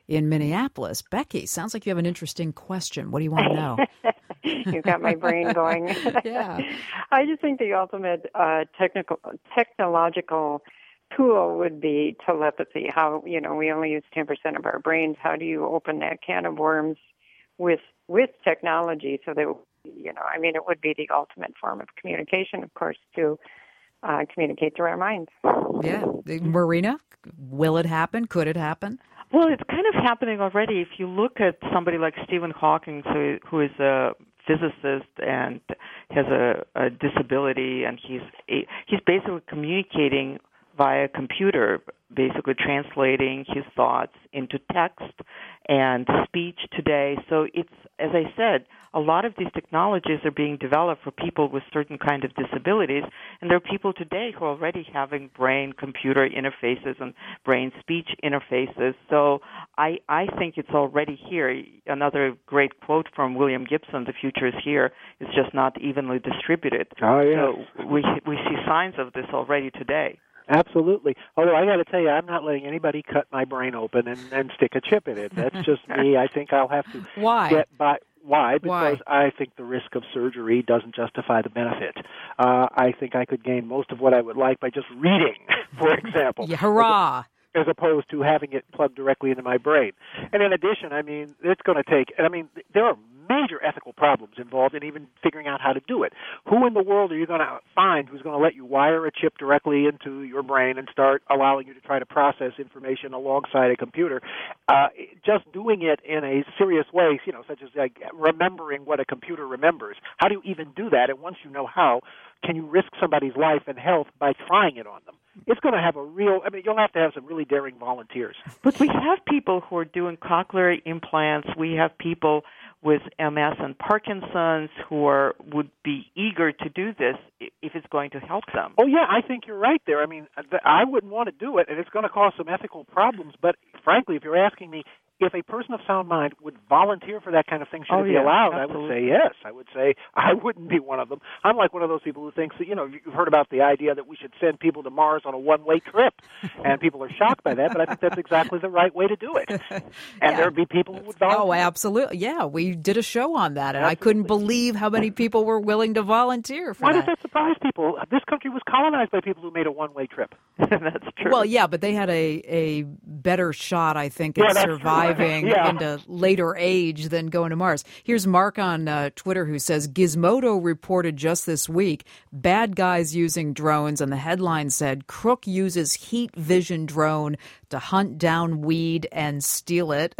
in Minneapolis. Becky, sounds like you have an interesting question. What do you want to know? You've got my brain going. Yeah. I just think the ultimate uh, technical technological tool would be telepathy. How, you know, we only use ten percent of our brains. How do you open that can of worms with with technology so that, you know, I mean, it would be the ultimate form of communication, of course, to uh, communicate through our minds. Yeah. Marina, will it happen? Could it happen? Well, it's kind of happening already. If you look at somebody like Stephen Hawking, who, who is a physicist and has a, a disability, and he's a, he's basically communicating via computer, basically translating his thoughts into text and speech today. So it's, as I said, a lot of these technologies are being developed for people with certain kind of disabilities, and there are people today who are already having brain-computer interfaces and brain-speech interfaces. So I, I think it's already here. Another great quote from William Gibson, "The future is here. It's just not evenly distributed." Oh, yeah. So we, we see signs of this already today. Absolutely. Although I got to tell you, I'm not letting anybody cut my brain open and, and stick a chip in it. That's just me. I think I'll have to Why? get by. Why? Because Why? I think the risk of surgery doesn't justify the benefit. Uh, I think I could gain most of what I would like by just reading, for example. Yeah, hurrah! As, as opposed to having it plugged directly into my brain. And in addition, I mean, it's going to take, I mean, there are major ethical problems involved in even figuring out how to do it. Who in the world are you going to find who's going to let you wire a chip directly into your brain and start allowing you to try to process information alongside a computer? Uh, just doing it in a serious way, you know, such as like remembering what a computer remembers. How do you even do that? And once you know how, can you risk somebody's life and health by trying it on them? It's going to have a real, I mean, you'll have to have some really daring volunteers. But we have people who are doing cochlear implants. We have people with M S and Parkinson's who are would be eager to do this if it's going to help them. Oh, yeah, I think you're right there. I mean, I wouldn't want to do it, and it's going to cause some ethical problems. But frankly, if you're asking me, if a person of sound mind would volunteer for that kind of thing, should oh, it be yeah, allowed? absolutely. I would say yes. I would say I wouldn't be one of them. I'm like one of those people who thinks that, you know, you've heard about the idea that we should send people to Mars on a one-way trip, and people are shocked by that, but I think that's exactly the right way to do it. And Yeah. there would be people who would volunteer. Oh, absolutely. Yeah, we did a show on that, and Absolutely. I couldn't believe how many people were willing to volunteer for Why that. does that surprise people? This country was colonized by people who made a one-way trip. That's true. Well, yeah, but they had a, a better shot, I think, Yeah, at that's true. surviving Yeah. into later age than going to Mars. Here's Mark on uh, Twitter who says, Gizmodo reported just this week, bad guys using drones, and the headline said, Crook uses heat vision drone to hunt down weed and steal it.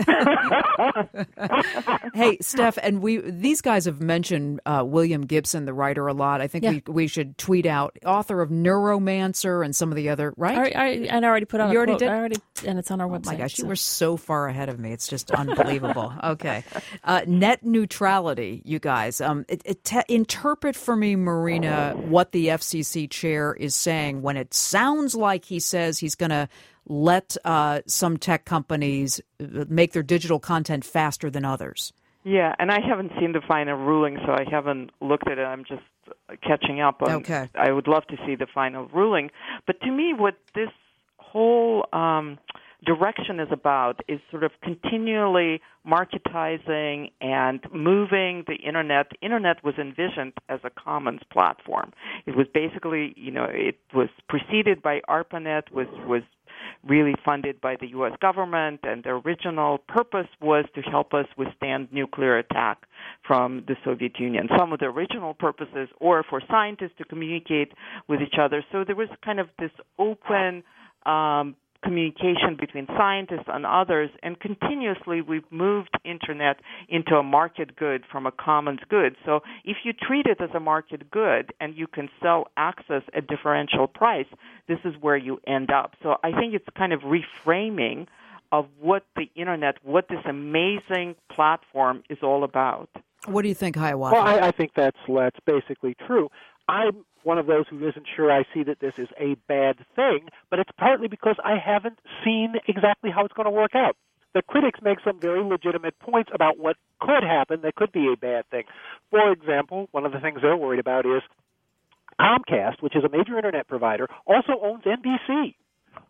Hey, Steph, and we these guys have mentioned uh, William Gibson, the writer, a lot. I think Yeah. we we should tweet out, author of Neuromancer and some of the other, right? I, I, and I already put on You a already quote. did? I already, and it's on our Oh website. my gosh, you so. were so far ahead of me. It's just unbelievable. Okay. Uh, net neutrality, you guys. Um, it, it te- interpret for me, Marina, what the F C C chair is saying when it sounds like he says he's going to let uh, some tech companies make their digital content faster than others. Yeah, and I haven't seen the final ruling, so I haven't looked at it. I'm just catching up on. Okay. I would love to see the final ruling. But to me, what this whole um, direction is about is sort of continually marketizing and moving the Internet. The Internet was envisioned as a commons platform. It was basically, you know, it was preceded by ARPANET, was was really funded by the U S government, and the original purpose was to help us withstand nuclear attack from the Soviet Union. Some of the original purposes, or for scientists to communicate with each other. So there was kind of this open um, communication between scientists and others, and continuously we've moved Internet into a market good from a commons good. So if you treat it as a market good and you can sell access at differential price, this is where you end up. So I think it's kind of reframing of what the Internet, what this amazing platform is all about. What do you think, Hiawatha? Well, I, I think that's that's basically true. I'm one of those who isn't sure I see that this is a bad thing, but it's partly because I haven't seen exactly how it's going to work out. The critics make some very legitimate points about what could happen that could be a bad thing. For example, one of the things they're worried about is Comcast, which is a major Internet provider, also owns N B C.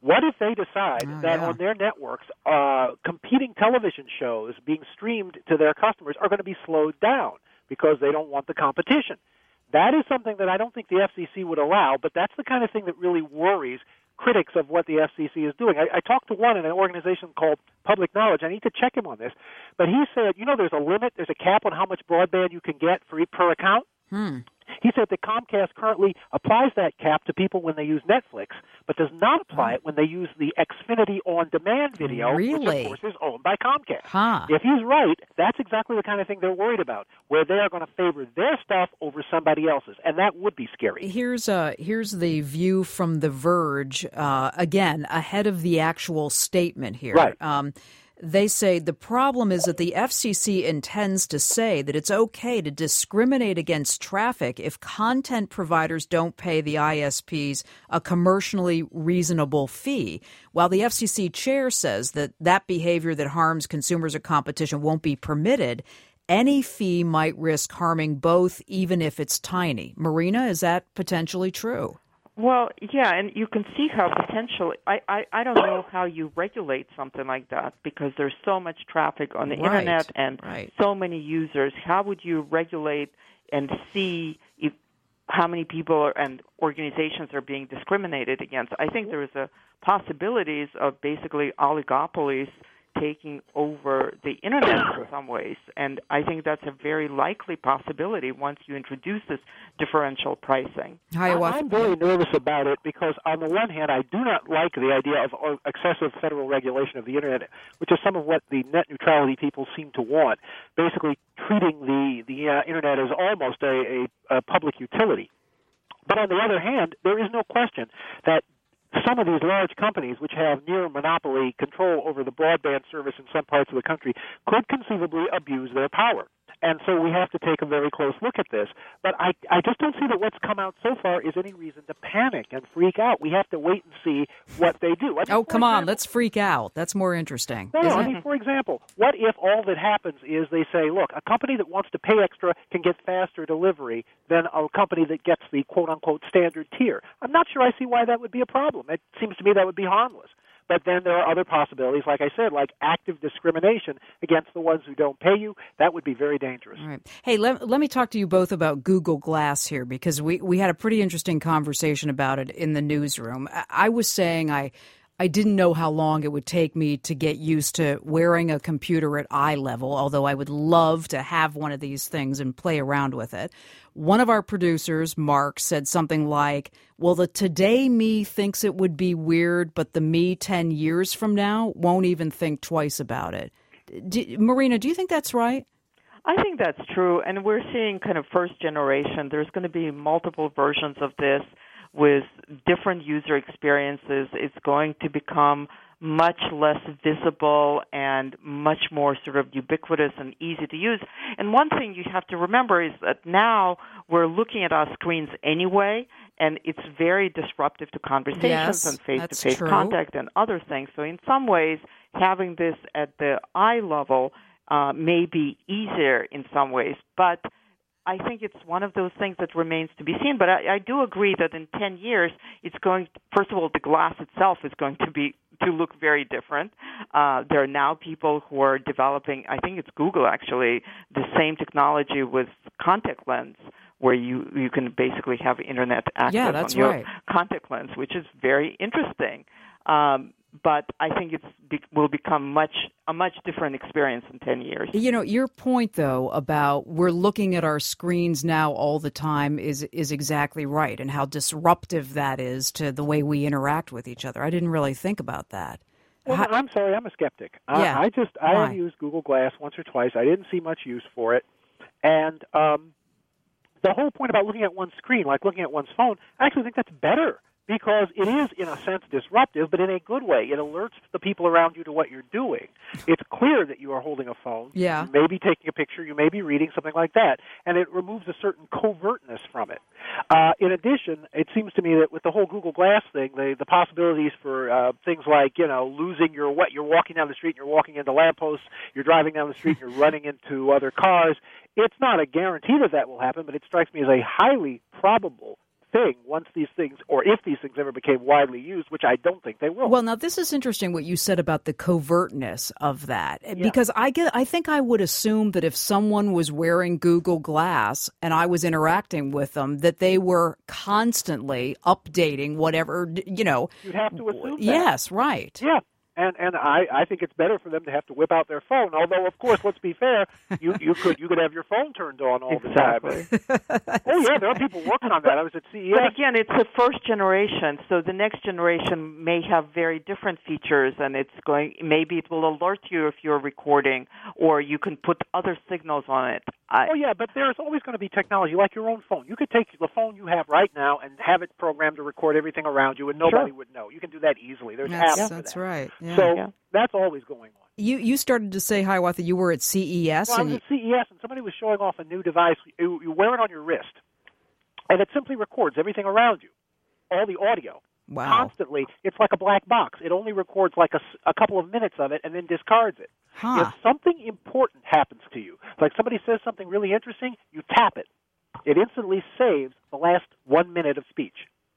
What if they decide oh, that yeah. on their networks, uh, competing television shows being streamed to their customers are going to be slowed down because they don't want the competition? That is something that I don't think the F C C would allow, but that's the kind of thing that really worries critics of what the F C C is doing. I, I talked to one in an organization called Public Knowledge. I need to check him on this. But he said, you know, there's a limit, there's a cap on how much broadband you can get for per account. Hmm. He said that Comcast currently applies that cap to people when they use Netflix, but does not apply it when they use the Xfinity on-demand video, really? which, of course, is owned by Comcast. Huh. If he's right, that's exactly the kind of thing they're worried about, where they are going to favor their stuff over somebody else's, and that would be scary. Here's uh, here's the view from The Verge, uh, again, ahead of the actual statement here. Right. Um, They say the problem is that the F C C intends to say that it's okay to discriminate against traffic if content providers don't pay the I S Ps a commercially reasonable fee, while the F C C chair says that that behavior that harms consumers or competition won't be permitted. Any fee might risk harming both, even if it's tiny. Marina, is that potentially true? Well, yeah, and you can see how potentially, I, I, I don't know how you regulate something like that because there's so much traffic on the Right, Internet and right. so many users. How would you regulate and see if, how many people are, and organizations are being discriminated against? I think there is a possibilities of basically oligopolies taking over the Internet in some ways. And I think that's a very likely possibility once you introduce this differential pricing. Hiawatha. I'm very nervous about it because, on the one hand, I do not like the idea of excessive federal regulation of the Internet, which is some of what the net neutrality people seem to want, basically treating the, the uh, Internet as almost a, a, a public utility. But on the other hand, there is no question that some of these large companies, which have near monopoly control over the broadband service in some parts of the country, could conceivably abuse their power. And so we have to take a very close look at this. But I, I just don't see that what's come out so far is any reason to panic and freak out. We have to wait and see what they do. I mean, Oh, come example, on, let's freak out. That's more interesting. No, no, isn't I it? mean, for example, what if all that happens is they say, look, a company that wants to pay extra can get faster delivery than a company that gets the quote-unquote standard tier? I'm not sure I see why that would be a problem. It seems to me that would be harmless. But then there are other possibilities, like I said, like active discrimination against the ones who don't pay you. That would be very dangerous. All right. Hey, let, let me talk to you both about Google Glass here, because we, we had a pretty interesting conversation about it in the newsroom. I, I was saying I I didn't know how long it would take me to get used to wearing a computer at eye level, although I would love to have one of these things and play around with it. One of our producers, Mark, said something like, well, the today me thinks it would be weird, but the me ten years from now won't even think twice about it. Do, Marina, do you think that's right? I think that's true, and we're seeing kind of first generation. There's going to be multiple versions of this with different user experiences. It's going to become much less visible and much more sort of ubiquitous and easy to use. And one thing you have to remember is that now we're looking at our screens anyway, and it's very disruptive to conversations Yes, and face-to-face that's true. contact and other things. So in some ways, having this at the eye level uh, may be easier in some ways, but I think it's one of those things that remains to be seen. But I, I do agree that in ten years, it's going. First of all, the glass itself is going to be to look very different. Uh, there are now people who are developing. I think it's Google actually the same technology with contact lens, where you you can basically have internet access Yeah, that's on your right. contact lens, which is very interesting. Um, but I think it be, will become much a much different experience in ten years. You know, your point, though, about we're looking at our screens now all the time is is exactly right, and how disruptive that is to the way we interact with each other. I didn't really think about that. Well, How- I'm sorry, I'm a skeptic. I, Yeah. I just I Why? have used Google Glass once or twice. I didn't see much use for it, and um, the whole point about looking at one's screen, like looking at one's phone, I actually think that's better. Because it is, in a sense, disruptive, but in a good way. It alerts the people around you to what you're doing. It's clear that you are holding a phone. Yeah. You may be taking a picture. You may be reading, something like that. And it removes a certain covertness from it. Uh, in addition, it seems to me that with the whole Google Glass thing, the, the possibilities for uh, things like, you know, losing your what, you're walking down the street and you're walking into lampposts, you're driving down the street and you're running into other cars. It's not a guarantee that that will happen, but it strikes me as a highly probable thing once these things, or if these things ever became widely used, which I don't think they will. Well, now this is interesting what you said about the covertness of that, yeah. because I get, I think I would assume that if someone was wearing Google Glass and I was interacting with them, that they were constantly updating whatever, you know. You'd have to assume that. Yes, right. Yeah. And and I, I think it's better for them to have to whip out their phone. Although, of course, let's be fair, you you could you could have your phone turned on all exactly. the time. Oh yeah, there are people working on that. I was at C E S. But again, it's the first generation, so the next generation may have very different features, and it's going. Maybe it will alert you if you're recording, or you can put other signals on it. I, oh yeah, but there's always going to be technology like your own phone. You could take the phone you have right now and have it programmed to record everything around you, and nobody sure. would know. You can do that easily. There's that's, apps yeah, for that's that. right. Yeah. So yeah. that's always going on. You you started to say, Hiawatha, you were at C E S. Well, and I was at C E S, and somebody was showing off a new device. You, you wear it on your wrist, and it simply records everything around you, all the audio. Wow. Constantly. It's like a black box. It only records like a, a couple of minutes of it and then discards it. Huh. If something important happens to you, like somebody says something really interesting, you tap it. It instantly saves the last one minute of speech.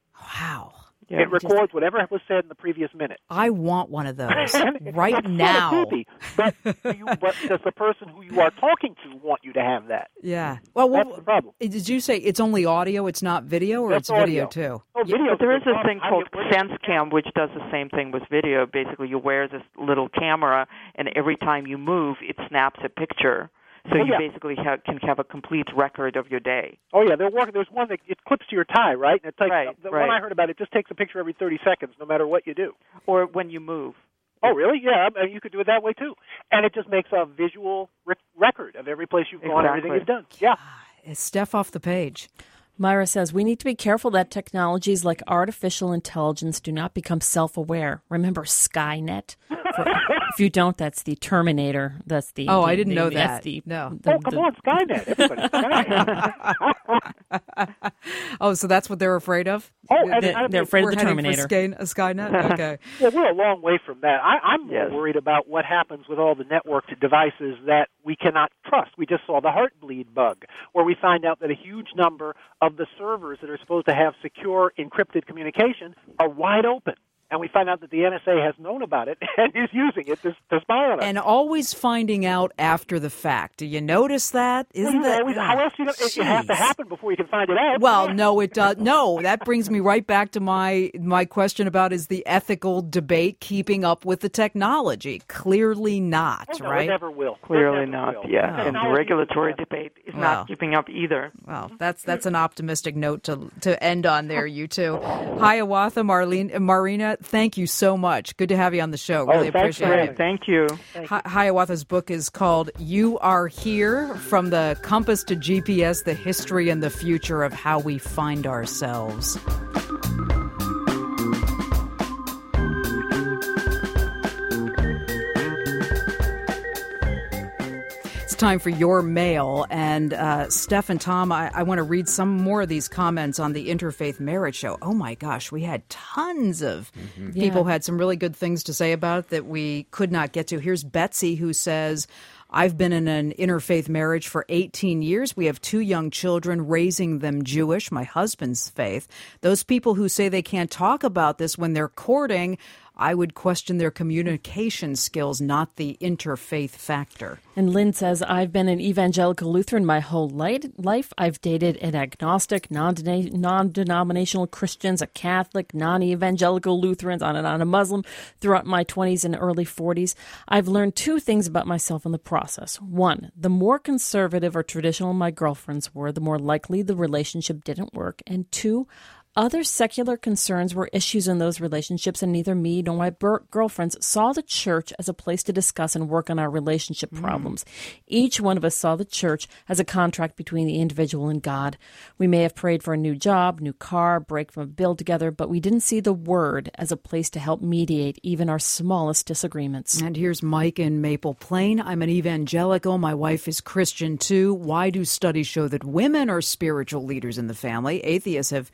Wow. Yeah, it records just, whatever was said in the previous minute. I want one of those right that's now. Sort of creepy, but, you, but does the person who you are talking to want you to have that? Yeah. Well, that's well, the problem. Did you say it's only audio, it's not video, or that's it's audio. video too? Oh, video. Yeah, but there is a problem. thing called SenseCam, which does the same thing with video. Basically, you wear this little camera, and every time you move, it snaps a picture. So oh, you yeah. basically have, can have a complete record of your day. Oh yeah, they're working. There's one that it clips to your tie, right? And it takes, right, the right. one I heard about, it just takes a picture every thirty seconds, no matter what you do. Or when you move. Oh really? Yeah, I mean, you could do it that way too. And it just makes a visual rec- record of every place you've gone, exactly. everything you've done. Yeah. It's Steph off the page. Myra says, we need to be careful that technologies like artificial intelligence do not become self-aware. Remember Skynet? For, if you don't, that's the Terminator. That's the. Oh, the, I didn't the, know that's that. The, no. The, oh, come the, on, Skynet. Everybody, Skynet. Oh, so that's what they're afraid of? Oh, and, they're, and, they're afraid we're of the Terminator. For Sky, Skynet? Okay. Well, we're a long way from that. I, I'm yes. more worried about what happens with all the networked devices that we cannot trust. We just saw the Heartbleed bug, where we find out that a huge number of the servers that are supposed to have secure encrypted communication are wide open. And we find out that the N S A has known about it and is using it to, to spy on us. And always finding out after the fact. Do you notice that? Isn't well, that? Always, how else do you know? It, it has to happen before you can find it out. Well, no, it does. No, that brings me right back to my my question about is the ethical debate keeping up with the technology? Clearly not, oh, no, right? It never will. Clearly it never not. will. Yeah, Oh. and the regulatory debate is Well. not keeping up either. Well, that's that's an optimistic note to to end on there, you two. Hiawatha, Marlene, Marina, thank you so much. Good to have you on the show. Really oh, appreciate it. it. Thank you. Hi- Hiawatha's book is called You Are Here, From the Compass to G P S, The History and the Future of How We Find Ourselves. Time for your mail. And uh, Steph and Tom, I, I want to read some more of these comments on the Interfaith Marriage Show. Oh my gosh, we had tons of mm-hmm. people yeah. had some really good things to say about it that we could not get to. Here's Betsy, who says, I've been in an interfaith marriage for eighteen years. We have two young children, raising them Jewish, my husband's faith. Those people who say they can't talk about this when they're courting, I would question their communication skills, not the interfaith factor. And Lynn says, I've been an evangelical Lutheran my whole life. I've dated an agnostic, non-denominational Christians, a Catholic, non-evangelical Lutherans, on and on, a Muslim throughout my twenties and early forties. I've learned two things about myself in the process. One, the more conservative or traditional my girlfriends were, the more likely the relationship didn't work. And two, other secular concerns were issues in those relationships, and neither me nor my ber- girlfriends saw the church as a place to discuss and work on our relationship mm. problems. Each one of us saw the church as a contract between the individual and God. We may have prayed for a new job, new car, break from a bill together, but we didn't see the Word as a place to help mediate even our smallest disagreements. And here's Mike in Maple Plain. I'm an evangelical. My wife is Christian, too. Why do studies show that women are spiritual leaders in the family? Atheists have called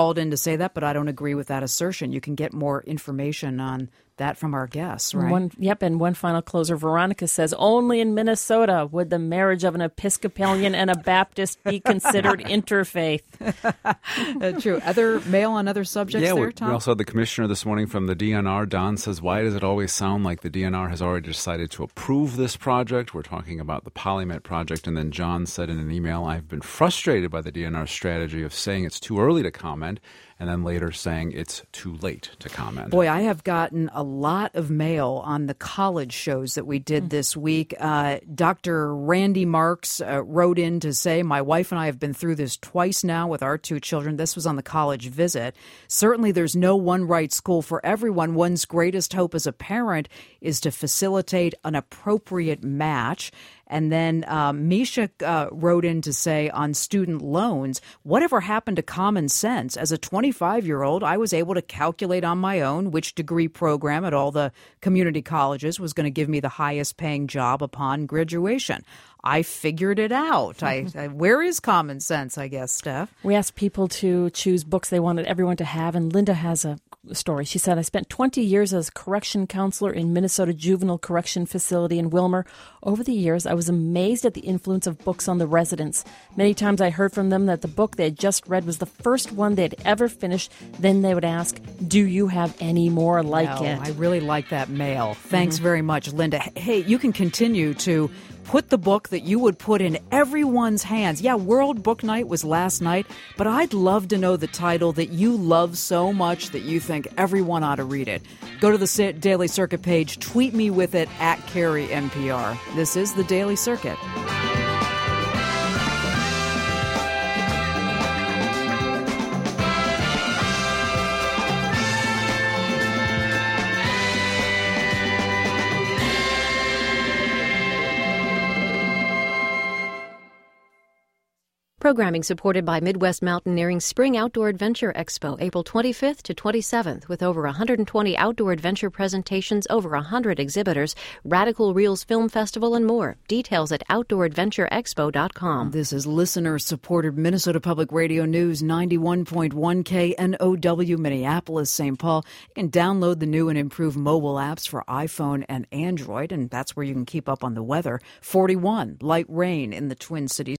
called in to say that, but I don't agree with that assertion. You can get more information on that from our guests, right? One, yep, and one final closer, Veronica says, only in Minnesota would the marriage of an Episcopalian and a Baptist be considered interfaith. uh, true. Other mail on other subjects yeah, there, we, Tom? we also had the commissioner this morning from the D N R. Don says, why does it always sound like the D N R has already decided to approve this project? We're talking about the PolyMet project. And then John said in an email, I've been frustrated by the D N R strategy of saying it's too early to comment, and then later saying it's too late to comment. Boy, I have gotten a lot of mail on the college shows that we did this week. Uh, Doctor Randy Marks uh, wrote in to say, my wife and I have been through this twice now with our two children. This was on the college visit. Certainly there's no one right school for everyone. One's greatest hope as a parent is to facilitate an appropriate match. And then uh, Misha uh, wrote in to say on student loans, whatever happened to common sense? As a twenty-five-year-old, I was able to calculate on my own which degree program at all the community colleges was going to give me the highest paying job upon graduation. I figured it out. I, I where is common sense, I guess, Steph? We asked people to choose books they wanted everyone to have, and Linda has a story. She said, I spent twenty years as correction counselor in Minnesota Juvenile Correction Facility in Wilmer. Over the years, I was amazed at the influence of books on the residents. Many times I heard from them that the book they had just read was the first one they'd ever finished. Then they would ask, do you have any more like no, it? I really like that mail. Thanks Mm-hmm. very much, Linda. Hey, you can continue to put the book that you would put in everyone's hands. Yeah, World Book Night was last night, but I'd love to know the title that you love so much that you think everyone ought to read it. Go to the Daily Circuit page, tweet me with it at Carrie N P R. This is the Daily Circuit. Programming supported by Midwest Mountaineering Spring Outdoor Adventure Expo, April twenty-fifth to twenty-seventh, with over one hundred twenty outdoor adventure presentations, over one hundred exhibitors, Radical Reels Film Festival, and more. Details at outdoor adventure expo dot com. This is listener-supported Minnesota Public Radio News, ninety-one point one K N O W, Minneapolis, Saint Paul. You can download the new and improved mobile apps for iPhone and Android, and that's where you can keep up on the weather. forty-one, light rain in the Twin Cities.